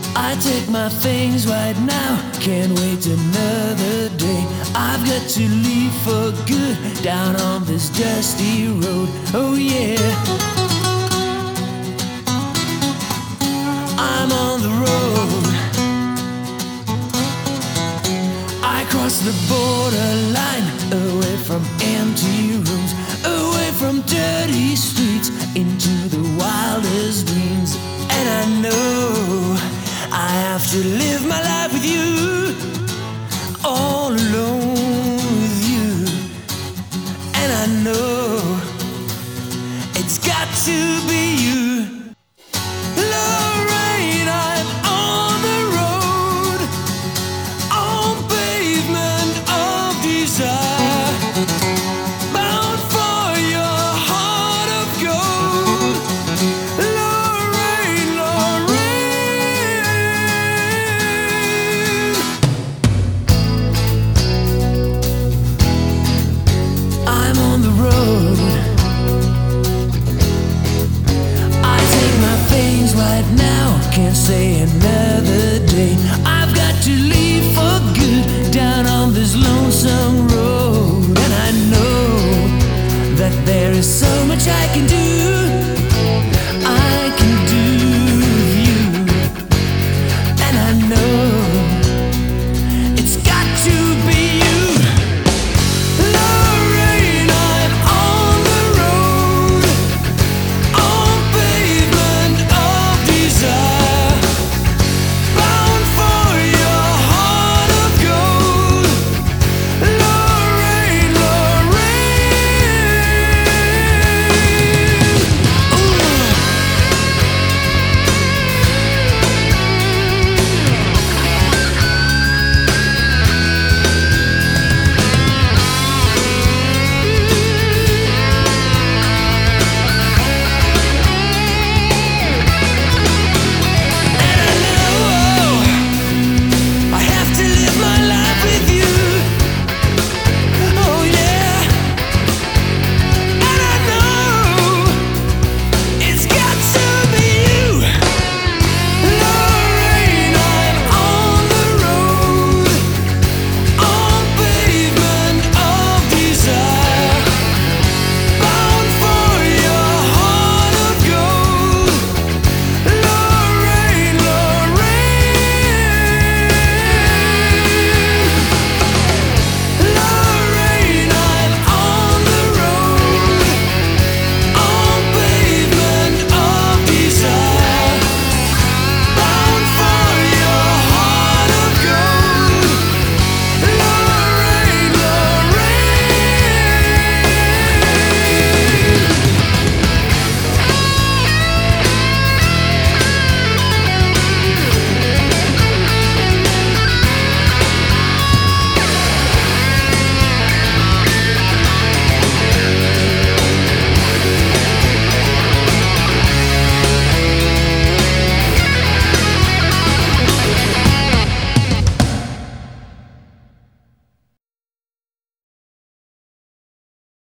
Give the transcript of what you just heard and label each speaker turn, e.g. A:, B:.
A: I take my things right now, can't wait another day. I've got to leave for good down on this dusty road. Oh yeah, I'm on the road. I cross the borderline, away from empty rooms, away from dirty streets, into the wildest dreams. And I know I have to live my life with you, all alone with you. And I know it's got to be you. Lorraine, I'm on the road, on pavement of desire, bound for your heart of gold. Lorraine, Lorraine, I'm on the road. I take my things right now, can't stay another day. I've got to leave for good down on this lonesome road. And I know that there is so much I can do